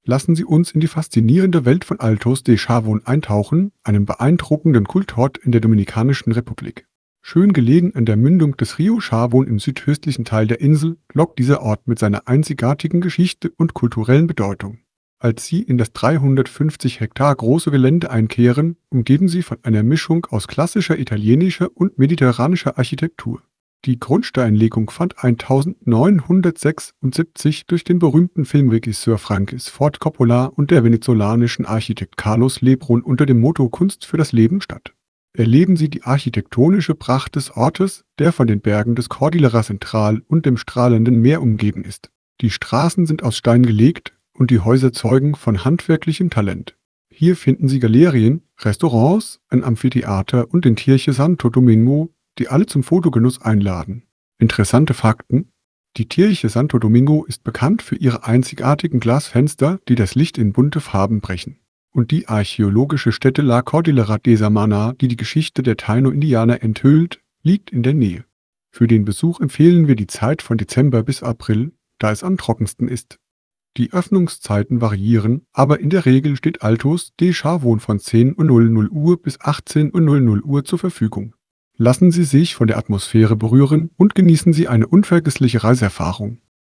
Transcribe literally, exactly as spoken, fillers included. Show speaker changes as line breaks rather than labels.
Lassen Sie uns in die faszinierende Welt von Altos de Chavón eintauchen, einem beeindruckenden Kultort in der Dominikanischen Republik. Schön gelegen an der Mündung des Rio Chavón im südöstlichen Teil der Insel, lockt dieser Ort mit seiner einzigartigen Geschichte und kulturellen Bedeutung. Als Sie in das dreihundertfünfzig Hektar große Gelände einkehren, umgeben Sie von einer Mischung aus klassischer italienischer und mediterranischer Architektur. Die Grundsteinlegung fand neunzehnhundertsechsundsiebzig durch den berühmten Filmregisseur Francis Ford Coppola und der venezolanischen Architekt Carlos Lebrun unter dem Motto Kunst für das Leben statt. Erleben Sie die architektonische Pracht des Ortes, der von den Bergen des Cordillera Central und dem strahlenden Meer umgeben ist. Die Straßen sind aus Stein gelegt und die Häuser zeugen von handwerklichem Talent. Hier finden Sie Galerien, Restaurants, ein Amphitheater und den Kirche Santo Domingo, die alle zum Fotogenuss einladen. Interessante Fakten: Die Kirche Santo Domingo ist bekannt für ihre einzigartigen Glasfenster, die das Licht in bunte Farben brechen. Und die archäologische Stätte La Cordillera de Samana, die die Geschichte der Taino-Indianer enthüllt, liegt in der Nähe. Für den Besuch empfehlen wir die Zeit von Dezember bis April, da es am trockensten ist. Die Öffnungszeiten variieren, aber in der Regel steht Altos de Chavón von zehn Uhr bis achtzehn Uhr zur Verfügung. Lassen Sie sich von der Atmosphäre berühren und genießen Sie eine unvergessliche Reiseerfahrung.